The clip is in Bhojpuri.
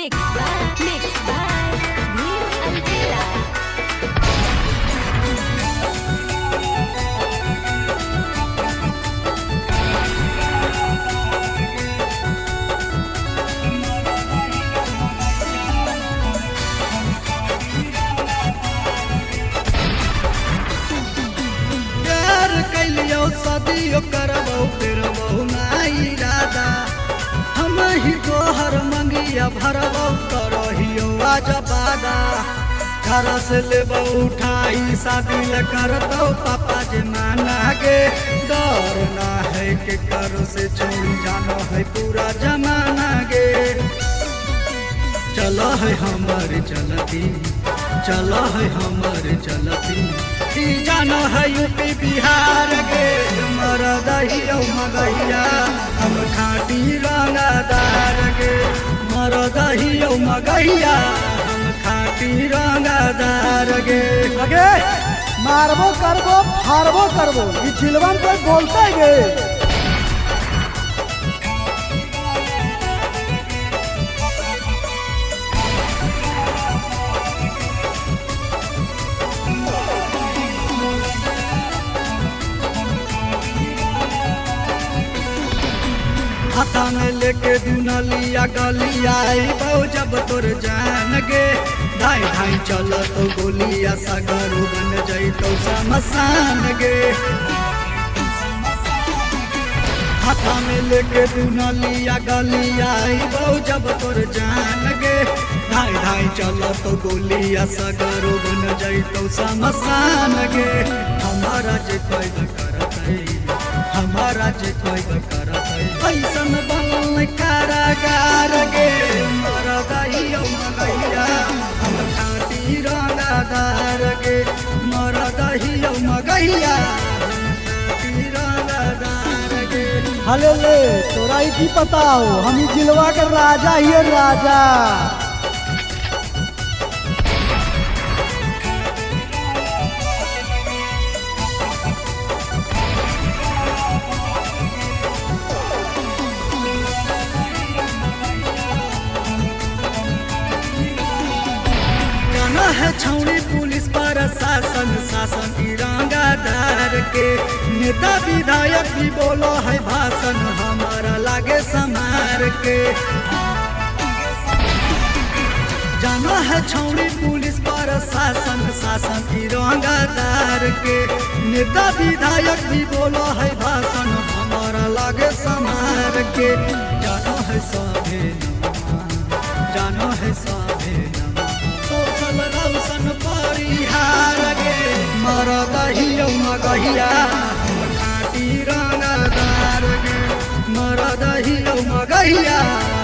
Mix by Neil Antela. प्यार कैलियो सदियो करबो फिर बहु नाई राधा हम ही तोहर मंगिया भरबो करहियो आज बादा घर से लेबो उठाई शादी ल करतो पापा जे माना गे डर ना है के कर से छोड़ जानो है पूरा जमाना गे चलो है हमारे चलती चलो है हमारे चलती ई जानो है यूपी बिहार गे मरदहियो मगहिया हम खाटी रंगदार गे मरदहियो मगहिया हम खाटी रंगदार गे लगे मारबो करबो फारबो करबो ई जिलवन पे बोलते गे हाथा में लेके दुनलिया गलिया बहु जब तोर जान गे धाई धाई चल तो गोलिया सगरू बन जाई तो समसान गे हाथा में लेके दुनलिया गलिया बहु जब तोर जान गे धाई धाई चल तो गोलिया सगरू बन जाई तो समसान गे हमारा जे कोई करत है हमारा जे कोई करत है ऐसन बनल कारागार गे मरदहियो मगहिया हम खाटी रंगदार गे मरदहियो मगहिया हम खाटी रंगदार गे हले ले तोरा ई की पताओ हम ई जिलवा के राजा ही राजा है छौड़ी पुलिस प्रशासन शासन रंगदार के नेता विधायक भी बोलो है भाषण हमारा लागे समार के जाना है छौड़ी पुलिस प्रशासन शासन रंगदार के नेता विधायक भी बोलो है भाषण हमारा लागे समार के जानो है सभे जानो है सभे सोशल रौशन परिहार गे मरदहियो मगहिया हम खाटी रंगदार गे मरदहियो मगहिया